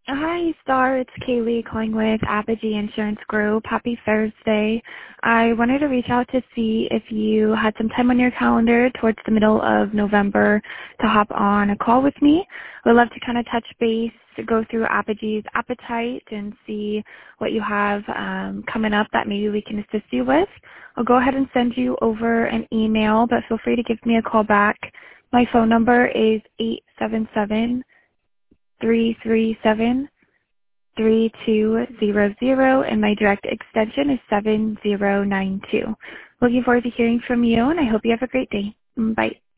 Hi, Star. It's Kaylee calling with Apogee Insurance Group. Happy Thursday. I wanted to reach out to see if you had some time on your calendar towards the middle of November to hop on a call with me. We'd love to kind of touch base, go through Apogee's appetite, and see what you have coming up that maybe we can assist you with. I'll go ahead and send you over an email, but feel free to give me a call back. My phone number is 877-337-3200, and my direct extension is 7092. Looking forward to hearing from you, and I hope you have a great day. Bye.